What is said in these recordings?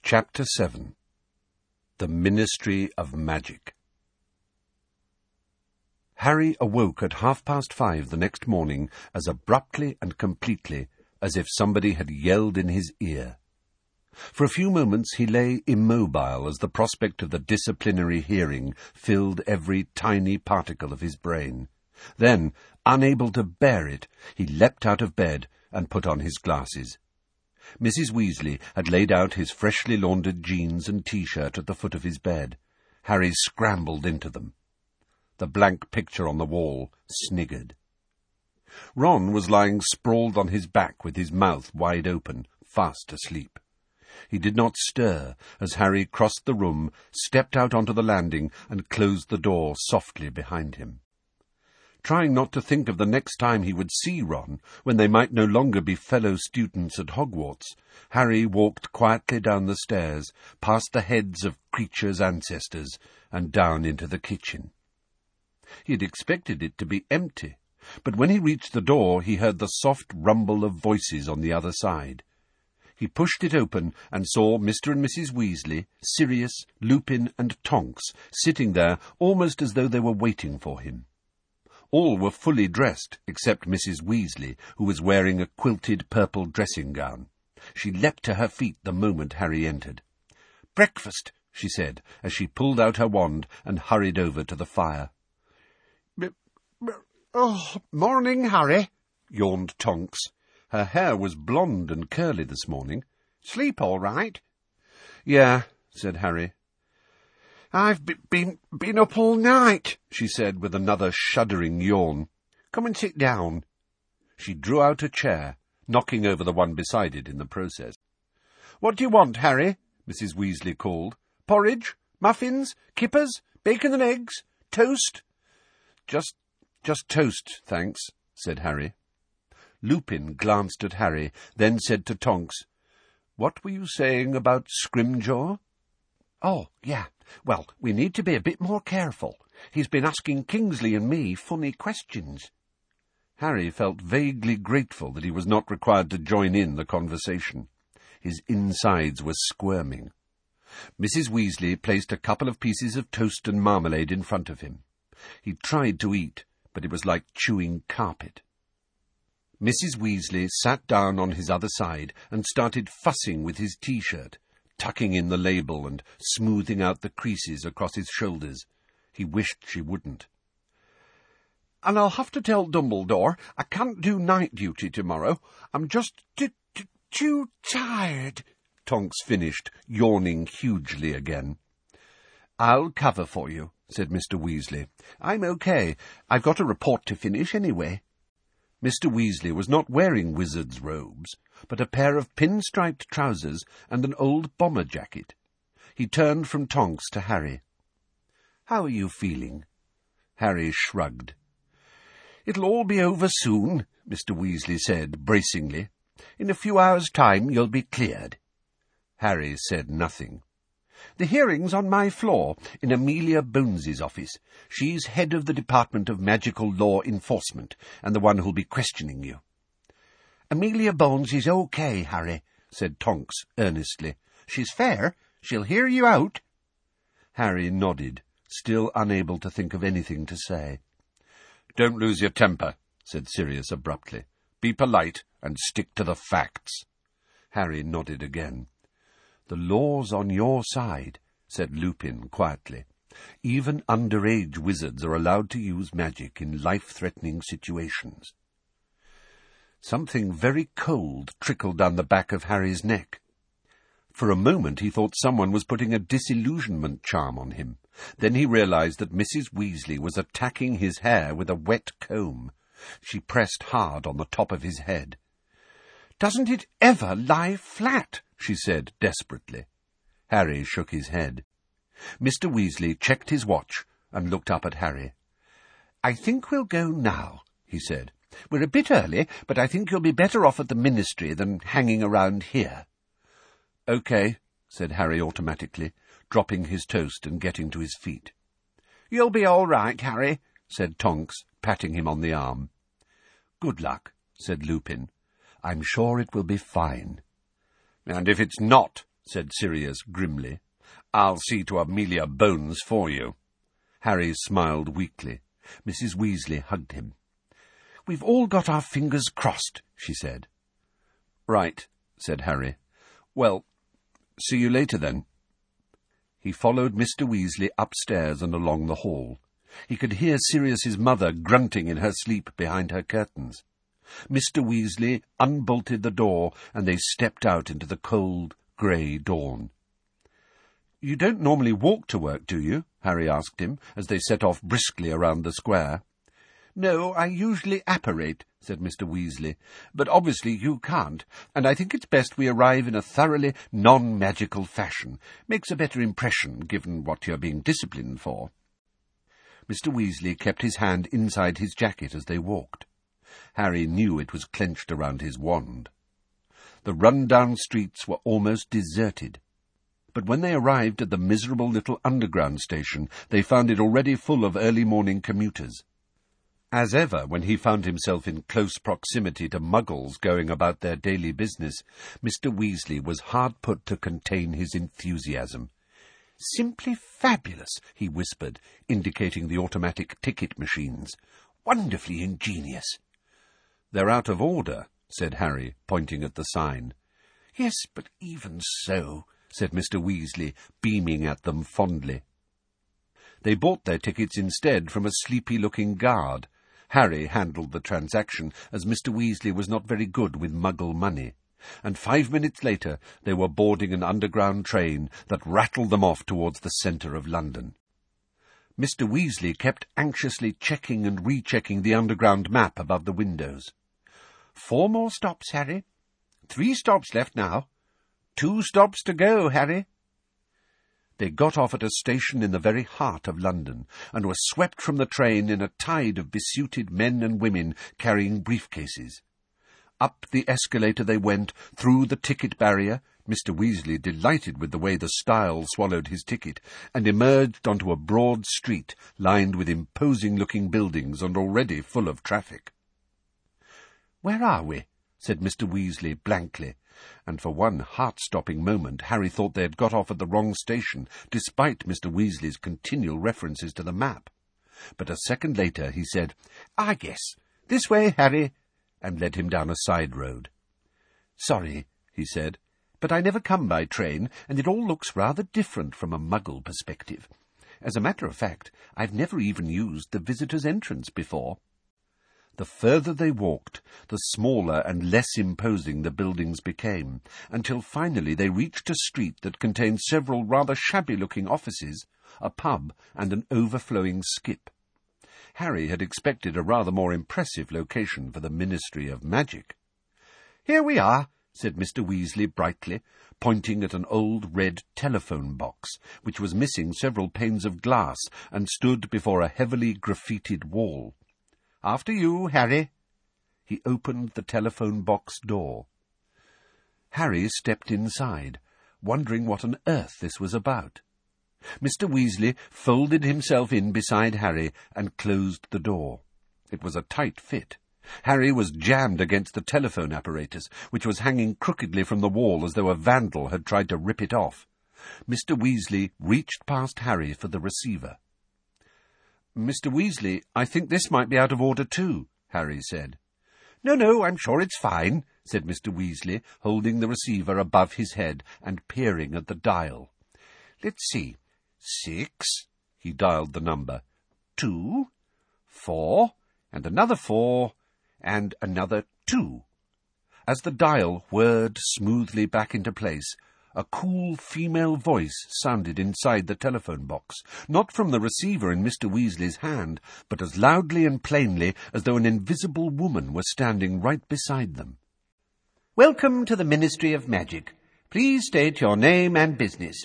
Chapter 7. The Ministry of Magic. Harry awoke at 5:30 the next morning as abruptly and completely as if somebody had yelled in his ear. For a few moments he lay immobile as the prospect of the disciplinary hearing filled every tiny particle of his brain. Then, unable to bear it, he leapt out of bed and put on his glasses. Mrs. Weasley had laid out his freshly laundered jeans and T-shirt at the foot of his bed. Harry scrambled into them. The blank picture on the wall sniggered. Ron was lying sprawled on his back with his mouth wide open, fast asleep. He did not stir as Harry crossed the room, stepped out onto the landing, and closed the door softly behind him. Trying not to think of the next time he would see Ron, when they might no longer be fellow students at Hogwarts, Harry walked quietly down the stairs, past the heads of Kreacher's ancestors, and down into the kitchen. He had expected it to be empty, but when he reached the door he heard the soft rumble of voices on the other side. He pushed it open and saw Mr. and Mrs. Weasley, Sirius, Lupin, and Tonks sitting there almost as though they were waiting for him. All were fully dressed, except Mrs. Weasley, who was wearing a quilted purple dressing gown. She leapt to her feet the moment Harry entered. "Breakfast," she said, as she pulled out her wand and hurried over to the fire. Morning, Harry," yawned Tonks. Her hair was blonde and curly this morning. "Sleep all right?" "Yeah," said Harry. "I've been up all night," she said with another shuddering yawn. "Come and sit down." She drew out a chair, knocking over the one beside it in the process. "What do you want, Harry?" Mrs. Weasley called. "Porridge? Muffins? Kippers? Bacon and eggs? Toast?" Just toast, thanks," said Harry. Lupin glanced at Harry, then said to Tonks, "What were you saying about Scrimgeour?" "Oh, yeah. Well, we need to be a bit more careful. He's been asking Kingsley and me funny questions." Harry felt vaguely grateful that he was not required to join in the conversation. His insides were squirming. Mrs. Weasley placed a couple of pieces of toast and marmalade in front of him. He tried to eat, but it was like chewing carpet. Mrs. Weasley sat down on his other side and started fussing with his T-shirt, tucking in the label and smoothing out the creases across his shoulders. He wished she wouldn't. "And I'll have to tell Dumbledore I can't do night duty tomorrow. I'm just too tired," Tonks finished, yawning hugely again. "I'll cover for you," said Mr. Weasley. "I'm okay. I've got a report to finish anyway." Mr. Weasley was not wearing wizard's robes, but a pair of pinstriped trousers and an old bomber jacket. He turned from Tonks to Harry. "How are you feeling?" Harry shrugged. "It'll all be over soon," Mr. Weasley said bracingly. "In a few hours' time you'll be cleared." Harry said nothing. "The hearing's on my floor, in Amelia Bones's office. She's head of the Department of Magical Law Enforcement, and the one who'll be questioning you." "Amelia Bones is okay, Harry," said Tonks earnestly. "She's fair. She'll hear you out." Harry nodded, still unable to think of anything to say. "Don't lose your temper," said Sirius abruptly. "Be polite and stick to the facts." Harry nodded again. "The law's on your side," said Lupin quietly. "Even underage wizards are allowed to use magic in life-threatening situations." Something very cold trickled down the back of Harry's neck. For a moment he thought someone was putting a disillusionment charm on him. Then he realized that Mrs. Weasley was attacking his hair with a wet comb. She pressed hard on the top of his head. "Doesn't it ever lie flat?" she said desperately. Harry shook his head. Mr. Weasley checked his watch and looked up at Harry. "I think we'll go now," he said. "We're a bit early, but I think you'll be better off at the Ministry than hanging around here." "Okay," said Harry automatically, dropping his toast and getting to his feet. "You'll be all right, Harry," said Tonks, patting him on the arm. "Good luck," said Lupin. "I'm sure it will be fine." "And if it's not," said Sirius grimly. "I'll see to Amelia Bones for you." Harry smiled weakly. Mrs. Weasley hugged him. "We've all got our fingers crossed," she said. "Right," said Harry. "Well, see you later, then." He followed Mr. Weasley upstairs and along the hall. He could hear Sirius's mother grunting in her sleep behind her curtains. Mr. Weasley unbolted the door, and they stepped out into the cold, grey dawn. "You don't normally walk to work, do you?" Harry asked him, as they set off briskly around the square. "No, I usually apparate," said Mr. Weasley, "but obviously you can't, and I think it's best we arrive in a thoroughly non-magical fashion. Makes a better impression, given what you're being disciplined for." Mr. Weasley kept his hand inside his jacket as they walked. Harry knew it was clenched around his wand. The run-down streets were almost deserted. But when they arrived at the miserable little underground station, they found it already full of early-morning commuters. As ever, when he found himself in close proximity to Muggles going about their daily business, Mr. Weasley was hard put to contain his enthusiasm. "Simply fabulous," he whispered, indicating the automatic ticket machines. "Wonderfully ingenious." "They're out of order," said Harry, pointing at the sign. "Yes, but even so," said Mr. Weasley, beaming at them fondly. They bought their tickets instead from a sleepy-looking guard. Harry handled the transaction, as Mr. Weasley was not very good with Muggle money, and 5 minutes later they were boarding an underground train that rattled them off towards the centre of London. Mr. Weasley kept anxiously checking and rechecking the underground map above the windows. 4 more stops, Harry. 3 stops left now. 2 stops to go, Harry." They got off at a station in the very heart of London, and were swept from the train in a tide of besuited men and women carrying briefcases. Up the escalator they went, through the ticket barrier, Mr. Weasley delighted with the way the stile swallowed his ticket, and emerged onto a broad street lined with imposing-looking buildings and already full of traffic. "Where are we?" said Mr. Weasley blankly, and for one heart-stopping moment Harry thought they had got off at the wrong station, despite Mr. Weasley's continual references to the map. But a second later he said, "I guess. This way, Harry," and led him down a side road. "Sorry," he said, "but I never come by train, and it all looks rather different from a Muggle perspective. As a matter of fact, I've never even used the visitor's entrance before." The further they walked, the smaller and less imposing the buildings became, until finally they reached a street that contained several rather shabby-looking offices, a pub, and an overflowing skip. Harry had expected a rather more impressive location for the Ministry of Magic. "Here we are," said Mr. Weasley brightly, pointing at an old red telephone box, which was missing several panes of glass and stood before a heavily graffitied wall. "After you, Harry." He opened the telephone box door. Harry stepped inside, wondering what on earth this was about. Mr. Weasley folded himself in beside Harry and closed the door. It was a tight fit. Harry was jammed against the telephone apparatus, which was hanging crookedly from the wall as though a vandal had tried to rip it off. Mr. Weasley reached past Harry for the receiver. "Mr. Weasley, I think this might be out of order too," Harry said. No, I'm sure it's fine," said Mr. Weasley, holding the receiver above his head and peering at the dial. "Let's see. 6, he dialed the number, 2, 4, and another 4, and another 2. As the dial whirred smoothly back into place, a cool female voice sounded inside the telephone box, not from the receiver in Mr. Weasley's hand, but as loudly and plainly as though an invisible woman were standing right beside them. "Welcome to the Ministry of Magic. Please state your name and business."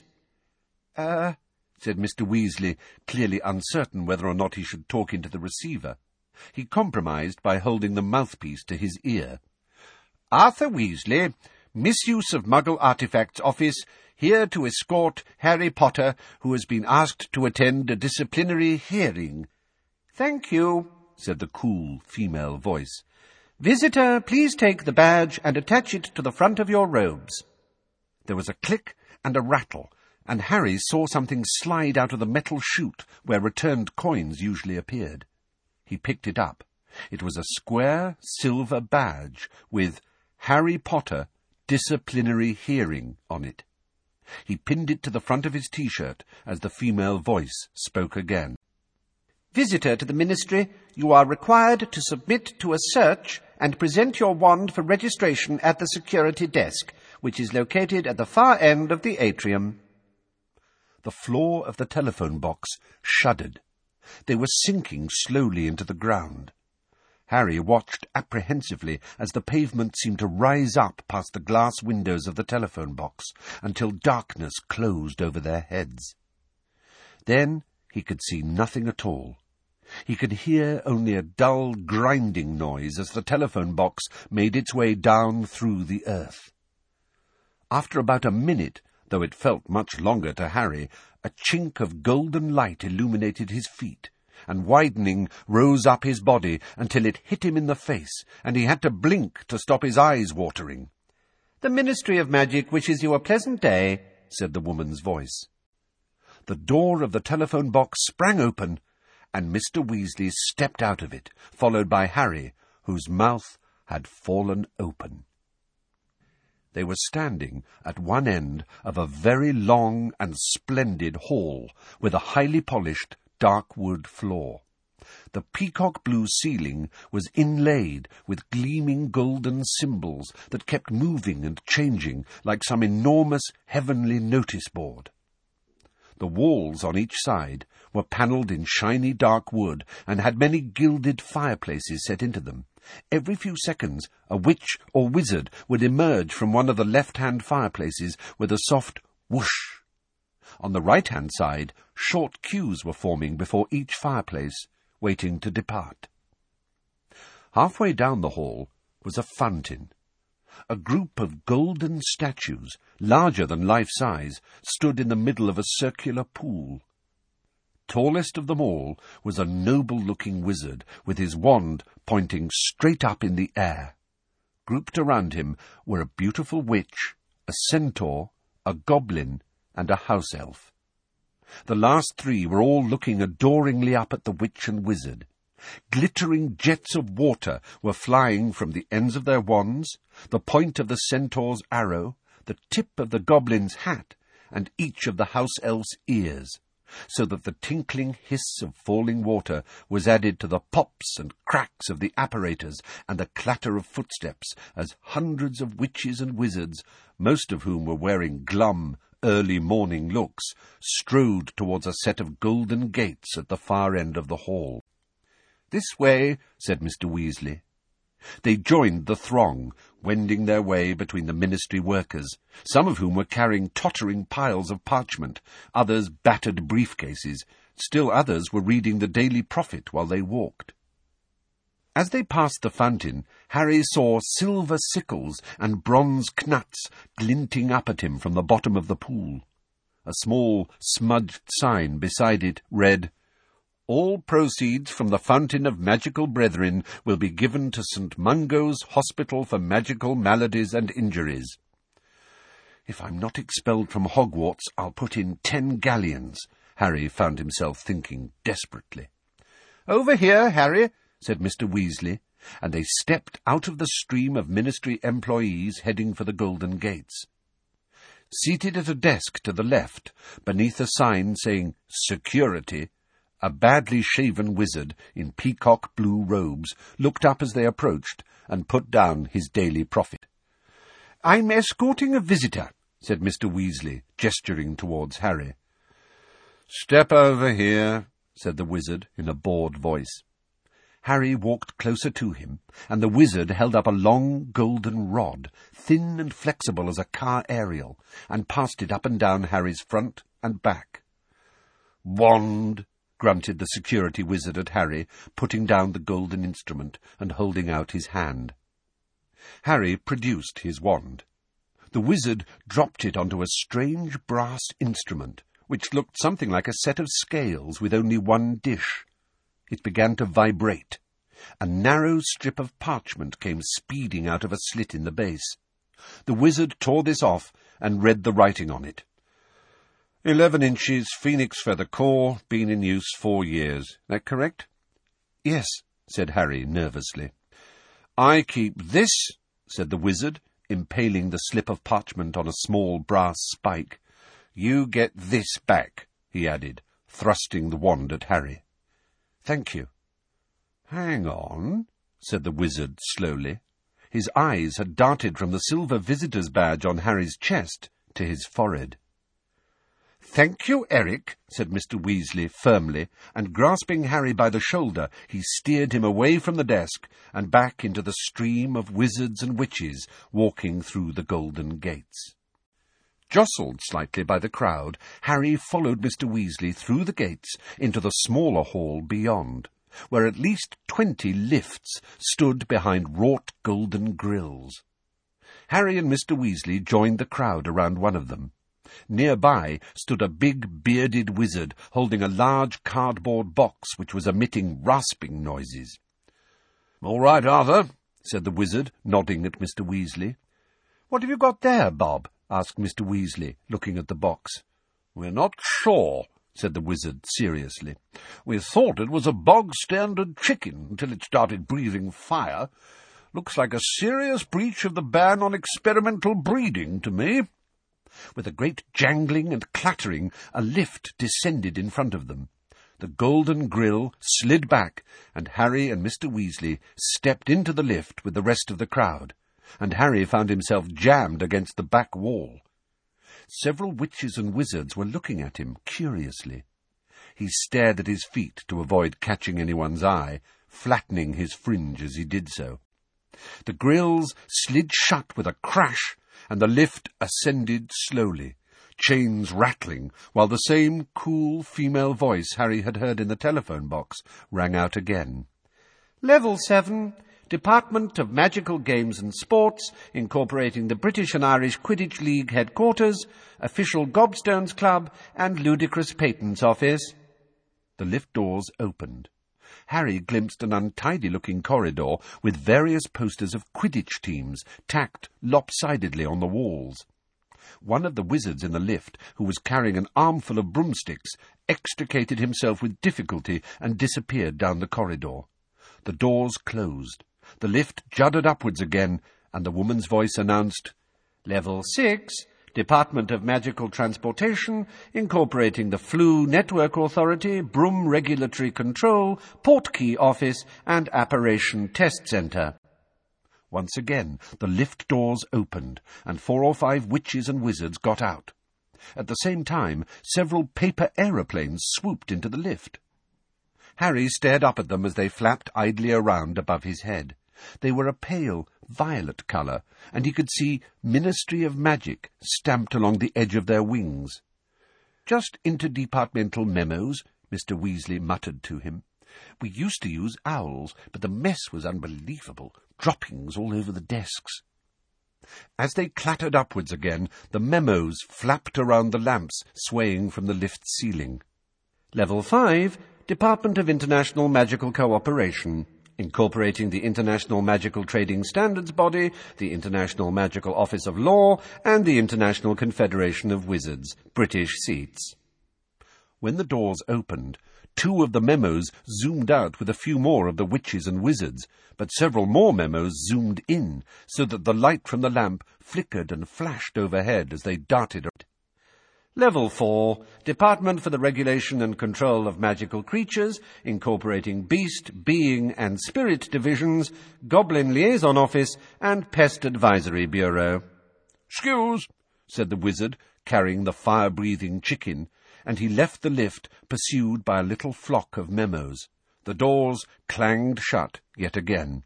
Said Mr. Weasley, clearly uncertain whether or not he should talk into the receiver. He compromised by holding the mouthpiece to his ear. "Arthur Weasley, Misuse of Muggle Artifacts Office, here to escort Harry Potter, who has been asked to attend a disciplinary hearing." "Thank you," said the cool female voice. "Visitor, please take the badge and attach it to the front of your robes." There was a click, and a rattle, and Harry saw something slide out of the metal chute where returned coins usually appeared. He picked it up. It was a square silver badge with Harry Potter Disciplinary Hearing on it. He pinned it to the front of his T-shirt as the female voice spoke again. Visitor to the Ministry, you are required to submit to a search and present your wand for registration at the security desk, which is located at the far end of the atrium. The floor of the telephone box shuddered. They were sinking slowly into the ground. Harry watched apprehensively as the pavement seemed to rise up past the glass windows of the telephone box until darkness closed over their heads. Then he could see nothing at all. He could hear only a dull grinding noise as the telephone box made its way down through the earth. After about a minute, though it felt much longer to Harry, a chink of golden light illuminated his feet, and widening rose up his body until it hit him in the face, and he had to blink to stop his eyes watering. "The Ministry of Magic wishes you a pleasant day," said the woman's voice. The door of the telephone box sprang open, and Mr. Weasley stepped out of it, followed by Harry, whose mouth had fallen open. They were standing at one end of a very long and splendid hall with a highly polished dark wood floor. The peacock-blue ceiling was inlaid with gleaming golden symbols that kept moving and changing like some enormous heavenly notice board. The walls on each side were panelled in shiny dark wood and had many gilded fireplaces set into them. Every few seconds a witch or wizard would emerge from one of the left-hand fireplaces with a soft whoosh. On the right-hand side, short queues were forming before each fireplace, waiting to depart. Halfway down the hall was a fountain. A group of golden statues, larger than life-size, stood in the middle of a circular pool. Tallest of them all was a noble-looking wizard, with his wand pointing straight up in the air. Grouped around him were a beautiful witch, a centaur, a goblin, and a house elf. The last three were all looking adoringly up at the witch and wizard. Glittering jets of water were flying from the ends of their wands, the point of the centaur's arrow, the tip of the goblin's hat, and each of the house elf's ears, so that the tinkling hiss of falling water was added to the pops and cracks of the apparatus and the clatter of footsteps as hundreds of witches and wizards, most of whom were wearing glum, early morning looks, strode towards a set of golden gates at the far end of the hall. "This way," said Mr. Weasley. They joined the throng, wending their way between the ministry workers, some of whom were carrying tottering piles of parchment, others battered briefcases, still others were reading the Daily Prophet while they walked. As they passed the fountain, Harry saw silver sickles and bronze knuts glinting up at him from the bottom of the pool. A small, smudged sign beside it read, "All proceeds from the Fountain of Magical Brethren will be given to St. Mungo's Hospital for Magical Maladies and Injuries." "If I'm not expelled from Hogwarts, I'll put in 10 galleons," Harry found himself thinking desperately. "Over here, Harry," said Mr. Weasley, and they stepped out of the stream of ministry employees heading for the Golden Gates. Seated at a desk to the left, beneath a sign saying "Security," a badly shaven wizard in peacock-blue robes looked up as they approached and put down his Daily Prophet. "I'm escorting a visitor," said Mr. Weasley, gesturing towards Harry. "Step over here," said the wizard in a bored voice. Harry walked closer to him, and the wizard held up a long golden rod, thin and flexible as a car aerial, and passed it up and down Harry's front and back. "Wand," grunted the security wizard at Harry, putting down the golden instrument and holding out his hand. Harry produced his wand. The wizard dropped it onto a strange brass instrument, which looked something like a set of scales with only one dish. It began to vibrate. A narrow strip of parchment came speeding out of a slit in the base. The wizard tore this off and read the writing on it. 11 inches, phoenix feather core, been in use 4 years. That correct? Yes, said Harry nervously. I keep this, said the wizard, impaling the slip of parchment on a small brass spike. You get this back, he added, thrusting the wand at Harry. Thank you. Hang on, said the wizard slowly. His eyes had darted from the silver visitor's badge on Harry's chest to his forehead. Thank you, Eric, said Mr. Weasley firmly, and grasping Harry by the shoulder, he steered him away from the desk and back into the stream of wizards and witches walking through the golden gates. Jostled slightly by the crowd, Harry followed Mr. Weasley through the gates into the smaller hall beyond, where at least 20 lifts stood behind wrought golden grills. Harry and Mr. Weasley joined the crowd around one of them. Nearby stood a big bearded wizard holding a large cardboard box which was emitting rasping noises. "All right, Arthur," said the wizard, nodding at Mr. Weasley. "What have you got there, Bob?" asked Mr. Weasley, looking at the box. "We're not sure," said the wizard seriously. "We thought it was a bog-standard chicken until it started breathing fire. Looks like a serious breach of the ban on experimental breeding to me." With a great jangling and clattering, a lift descended in front of them. The golden grill slid back, and Harry and Mr. Weasley stepped into the lift with the rest of the crowd, and Harry found himself jammed against the back wall. Several witches and wizards were looking at him curiously. He stared at his feet to avoid catching anyone's eye, flattening his fringe as he did so. The grills slid shut with a crash, and the lift ascended slowly, chains rattling, while the same cool female voice Harry had heard in the telephone box rang out again. "Level 7, Department of Magical Games and Sports, incorporating the British and Irish Quidditch League headquarters, official Gobstones Club, and Ludicrous Patents Office." The lift doors opened. Harry glimpsed an untidy-looking corridor with various posters of Quidditch teams tacked lopsidedly on the walls. One of the wizards in the lift, who was carrying an armful of broomsticks, extricated himself with difficulty and disappeared down the corridor. The doors closed. The lift juddered upwards again, and the woman's voice announced, "Level 6, Department of Magical Transportation, incorporating the Flu Network Authority, Broom Regulatory Control, Portkey Office, and Apparition Test Centre." Once again, the lift doors opened, and 4 or 5 witches and wizards got out. At the same time, several paper aeroplanes swooped into the lift. Harry stared up at them as they flapped idly around above his head. They were a pale violet colour, and he could see Ministry of Magic stamped along the edge of their wings. "Just interdepartmental memos," Mr. Weasley muttered to him. "We used to use owls, but the mess was unbelievable, droppings all over the desks." As they clattered upwards again, the memos flapped around the lamps swaying from the lift ceiling. "Level 5, Department of International Magical Cooperation, incorporating the International Magical Trading Standards Body, the International Magical Office of Law, and the International Confederation of Wizards, British seats." When the doors opened, 2 of the memos zoomed out with a few more of the witches and wizards, but several more memos zoomed in, so that the light from the lamp flickered and flashed overhead as they darted around. "Level 4, Department for the Regulation and Control of Magical Creatures, incorporating Beast, Being, and Spirit Divisions, Goblin Liaison Office, and Pest Advisory Bureau." "Excuse," said the wizard, carrying the fire-breathing chicken, and he left the lift, pursued by a little flock of memos. The doors clanged shut yet again.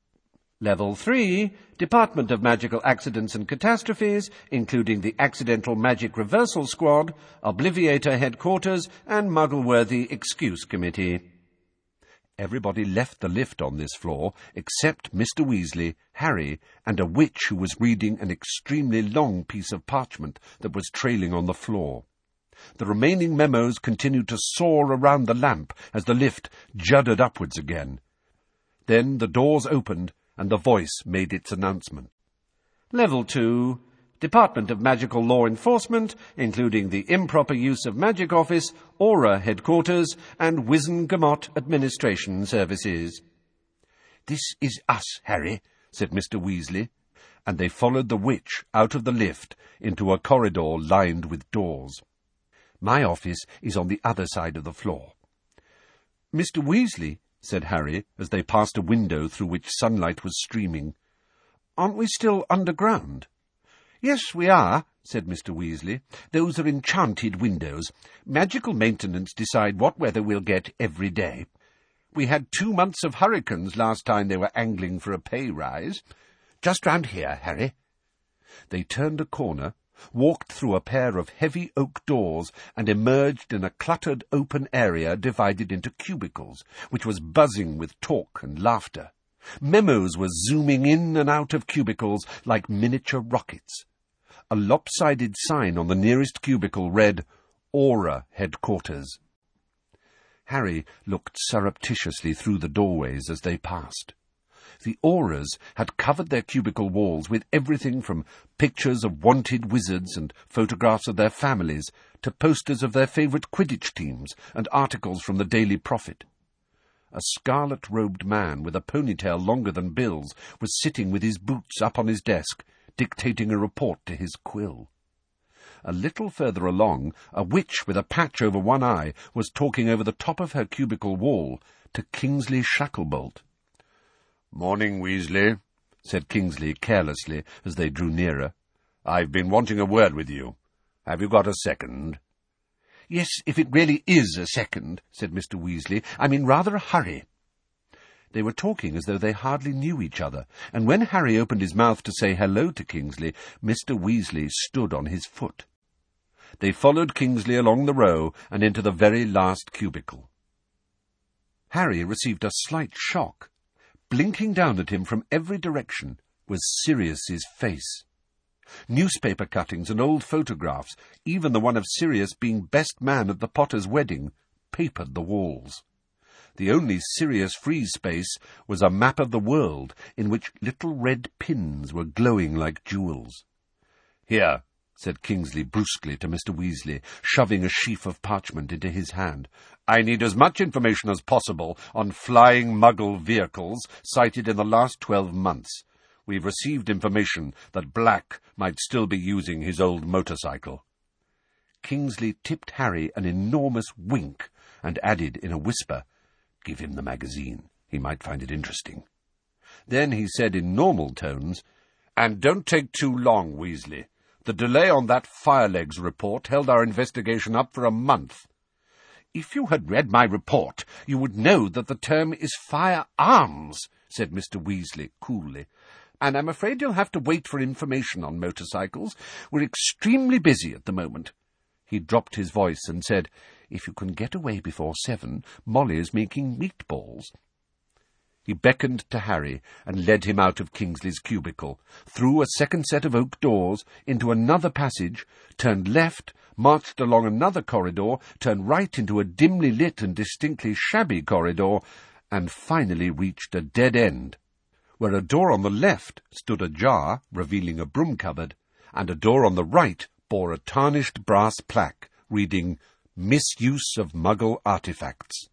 Level 3, Department of Magical Accidents and Catastrophes, including the Accidental Magic Reversal Squad, Obliviator Headquarters, and Muggleworthy Excuse Committee. Everybody left the lift on this floor, except Mr. Weasley, Harry, and a witch who was reading an extremely long piece of parchment that was trailing on the floor. The remaining memos continued to soar around the lamp as the lift juddered upwards again. Then the doors opened, and the voice made its announcement. "Level 2, Department of Magical Law Enforcement, including the Improper Use of Magic Office, Aura Headquarters, and Wizengamot Administration Services. "This is us, Harry," said Mr. Weasley, and they followed the witch out of the lift into a corridor lined with doors. "My office is on the other side of the floor." "Mr. Weasley," said Harry, as they passed a window through which sunlight was streaming, "aren't we still underground?" "Yes, we are," said Mr. Weasley. "Those are enchanted windows. Magical maintenance decide what weather we'll get every day. We had 2 months of hurricanes last time they were angling for a pay rise. Just round here, Harry." They turned a corner, walked through a pair of heavy oak doors, and emerged in a cluttered open area divided into cubicles, which was buzzing with talk and laughter. Memos were zooming in and out of cubicles like miniature rockets. A lopsided sign on the nearest cubicle read, "Aura Headquarters." Harry looked surreptitiously through the doorways as they passed. The Auras had covered their cubicle walls with everything from pictures of wanted wizards and photographs of their families to posters of their favourite Quidditch teams and articles from the Daily Prophet. A scarlet-robed man with a ponytail longer than Bill's was sitting with his boots up on his desk, dictating a report to his quill. A little further along, a witch with a patch over one eye was talking over the top of her cubicle wall to Kingsley Shacklebolt. "Morning, Weasley," said Kingsley carelessly as they drew nearer. "I've been wanting a word with you. Have you got a second?" "Yes, if it really is a second," said Mr. Weasley. "I'm in rather a hurry." They were talking as though they hardly knew each other, and when Harry opened his mouth to say hello to Kingsley, Mr. Weasley stood on his foot. They followed Kingsley along the row and into the very last cubicle. Harry received a slight shock. Blinking down at him from every direction was Sirius's face. Newspaper cuttings and old photographs, even the one of Sirius being best man at the Potter's wedding, papered the walls. The only Sirius-free space was a map of the world in which little red pins were glowing like jewels. "Here," said Kingsley brusquely to Mr. Weasley, shoving a sheaf of parchment into his hand. "I need as much information as possible on flying Muggle vehicles sighted in the last 12 months. We've received information that Black might still be using his old motorcycle." Kingsley tipped Harry an enormous wink and added in a whisper, "Give him the magazine. He might find it interesting." Then he said in normal tones, "And don't take too long, Weasley. The delay on that Firelegs report held our investigation up for a month." "If you had read my report, you would know that the term is firearms," said Mr. Weasley coolly. "And I'm afraid you'll have to wait for information on motorcycles. We're extremely busy at the moment." He dropped his voice and said, "If you can get away before 7, Molly is making meatballs." He beckoned to Harry and led him out of Kingsley's cubicle, through a second set of oak doors, into another passage, turned left, marched along another corridor, turned right into a dimly lit and distinctly shabby corridor, and finally reached a dead end, where a door on the left stood ajar, revealing a broom cupboard, and a door on the right bore a tarnished brass plaque reading, "Misuse of Muggle Artifacts."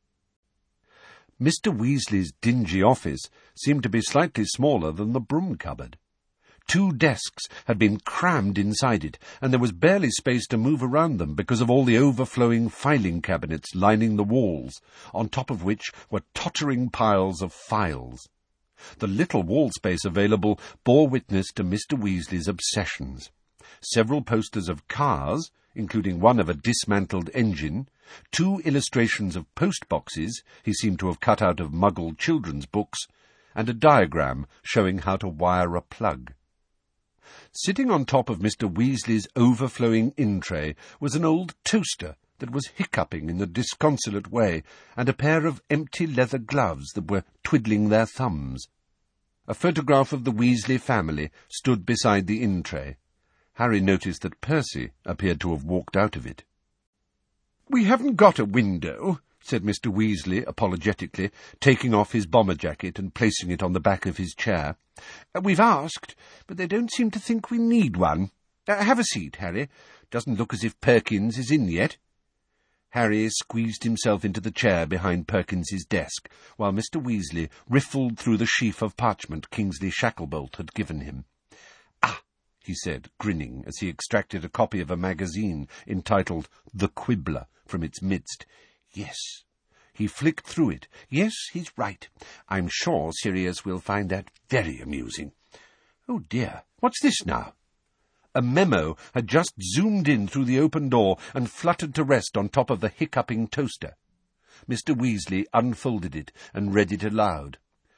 Mr. Weasley's dingy office seemed to be slightly smaller than the broom cupboard. 2 desks had been crammed inside it, and there was barely space to move around them because of all the overflowing filing cabinets lining the walls, on top of which were tottering piles of files. The little wall space available bore witness to Mr. Weasley's obsessions. Several posters of cars, including one of a dismantled engine, 2 illustrations of post-boxes he seemed to have cut out of Muggle children's books, and a diagram showing how to wire a plug. Sitting on top of Mr. Weasley's overflowing in-tray was an old toaster that was hiccuping in a disconsolate way, and a pair of empty leather gloves that were twiddling their thumbs. A photograph of the Weasley family stood beside the in-tray. Harry noticed that Percy appeared to have walked out of it. "We haven't got a window," said Mr. Weasley apologetically, taking off his bomber jacket and placing it on the back of his chair. "We've asked, but they don't seem to think we need one. Have a seat, Harry. Doesn't look as if Perkins is in yet." Harry squeezed himself into the chair behind Perkins's desk, while Mr. Weasley riffled through the sheaf of parchment Kingsley Shacklebolt had given him. "Ah," he said, grinning, as he extracted a copy of a magazine entitled The Quibbler from its midst. "Yes." He flicked through it. "Yes, he's right. I'm sure Sirius will find that very amusing. Oh dear, what's this now?" A memo had just zoomed in through the open door and fluttered to rest on top of the hiccuping toaster. Mr. Weasley unfolded it and read it aloud.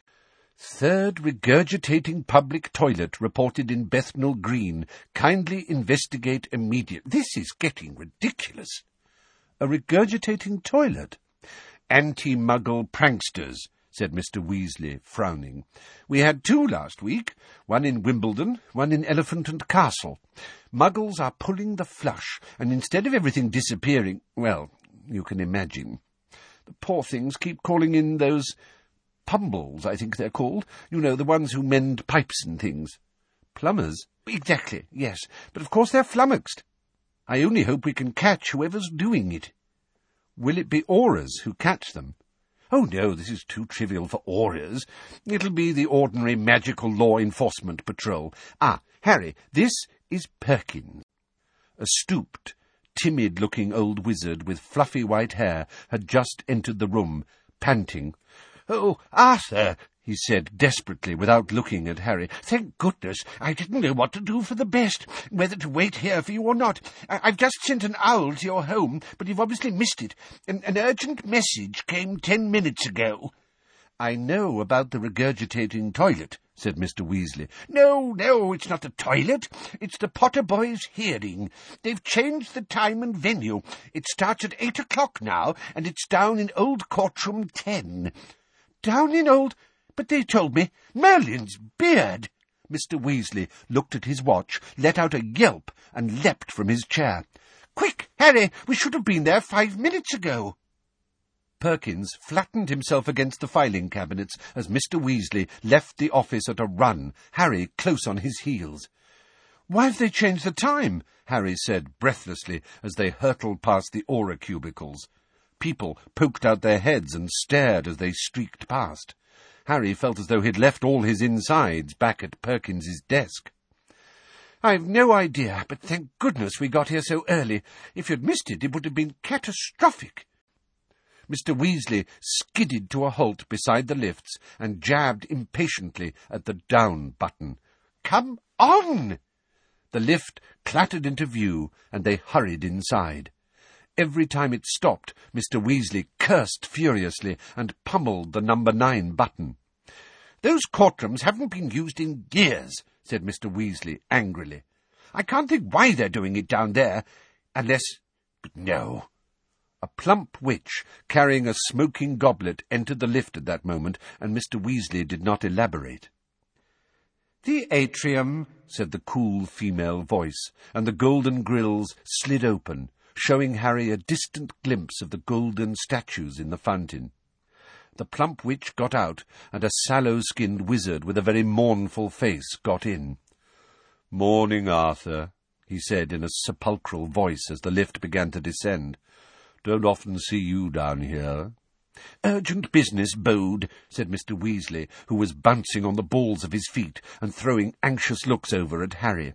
"Third regurgitating public toilet reported in Bethnal Green. Kindly investigate immediately." This is getting ridiculous. A regurgitating toilet? "Anti-Muggle pranksters," said Mr. Weasley, frowning. "We had 2 last week, one in Wimbledon, one in Elephant and Castle. Muggles are pulling the flush, and instead of everything disappearing, well, you can imagine. The poor things keep calling in those pumbles, I think they're called. You know, the ones who mend pipes and things." "Plumbers?" "Exactly, yes, but of course they're flummoxed. I only hope we can catch whoever's doing it." "Will it be Aurors who catch them?" "Oh, no, this is too trivial for Aurors. It'll be the ordinary magical law enforcement patrol. Ah, Harry, this is Perkins." A stooped, timid-looking old wizard with fluffy white hair had just entered the room, panting. "Oh, Arthur," he said desperately, without looking at Harry. "Thank goodness. I didn't know what to do for the best, whether to wait here for you or not. I've just sent an owl to your home, but you've obviously missed it. An urgent message came 10 minutes ago." "I know about the regurgitating toilet," said Mr. Weasley. No, it's not a toilet. It's the Potter Boys' hearing. They've changed the time and venue. It starts at 8 o'clock now, and it's down in Old Courtroom 10. Down in Old... But they told me Merlin's beard." Mr. Weasley looked at his watch, let out a yelp, and leapt from his chair. "Quick, Harry, we should have been there 5 minutes ago." Perkins flattened himself against the filing cabinets as Mr. Weasley left the office at a run, Harry close on his heels. "Why have they changed the time?" Harry said breathlessly as they hurtled past the aura cubicles. People poked out their heads and stared as they streaked past. Harry felt as though he'd left all his insides back at Perkins's desk. "I've no idea, but thank goodness we got here so early. If you'd missed it, it would have been catastrophic." Mr. Weasley skidded to a halt beside the lifts and jabbed impatiently at the down button. "Come on!" The lift clattered into view, and they hurried inside. Every time it stopped, Mr. Weasley cursed furiously and pummeled the number 9 button. "Those courtrooms haven't been used in years," said Mr. Weasley angrily. "I can't think why they're doing it down there, unless... But no." A plump witch, carrying a smoking goblet, entered the lift at that moment, and Mr. Weasley did not elaborate. "The atrium," said the cool female voice, and the golden grills slid open, showing Harry a distant glimpse of the golden statues in the fountain. The plump witch got out, and a sallow-skinned wizard with a very mournful face got in. "Morning, Arthur," he said in a sepulchral voice as the lift began to descend. "Don't often see you down here." "Urgent business, Bode," said Mr. Weasley, who was bouncing on the balls of his feet and throwing anxious looks over at Harry.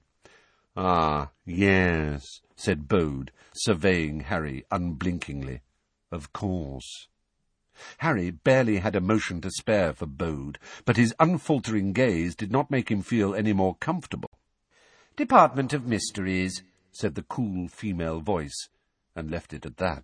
"Ah, yes," said Bode, surveying Harry unblinkingly. "Of course." Harry barely had emotion to spare for Bode, but his unfaltering gaze did not make him feel any more comfortable. "Department of Mysteries," said the cool female voice, and left it at that.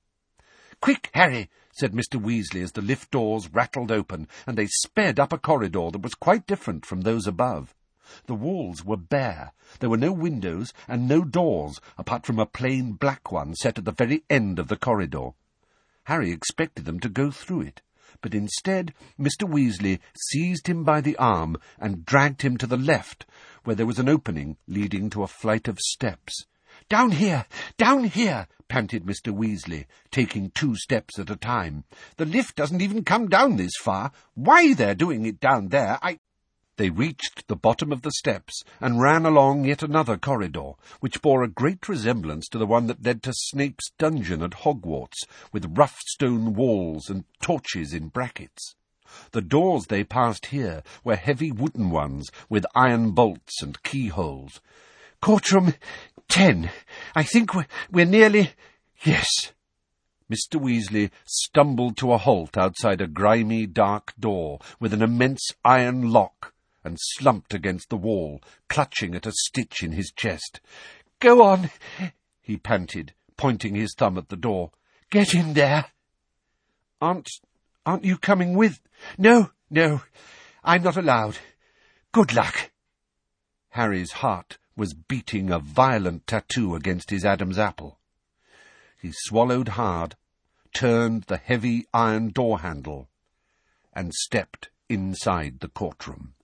"Quick, Harry," said Mr. Weasley as the lift doors rattled open, and they sped up a corridor that was quite different from those above. The walls were bare. There were no windows and no doors, apart from a plain black one set at the very end of the corridor. Harry expected them to go through it, but instead Mr. Weasley seized him by the arm and dragged him to the left, where there was an opening leading to a flight of steps. Down here! Down here!" panted Mr. Weasley, taking 2 steps at a time. "The lift doesn't even come down this far. Why they're doing it down there, They reached the bottom of the steps and ran along yet another corridor, which bore a great resemblance to the one that led to Snape's dungeon at Hogwarts, with rough stone walls and torches in brackets. The doors they passed here were heavy wooden ones, with iron bolts and keyholes. "Courtroom 10. I think we're nearly—" "Yes." Mr. Weasley stumbled to a halt outside a grimy, dark door with an immense iron lock, and slumped against the wall, clutching at a stitch in his chest. "Go on," he panted, pointing his thumb at the door. "Get in there." Aren't you coming with—" No, I'm not allowed. Good luck." Harry's heart was beating a violent tattoo against his Adam's apple. He swallowed hard, turned the heavy iron door handle, and stepped inside the courtroom.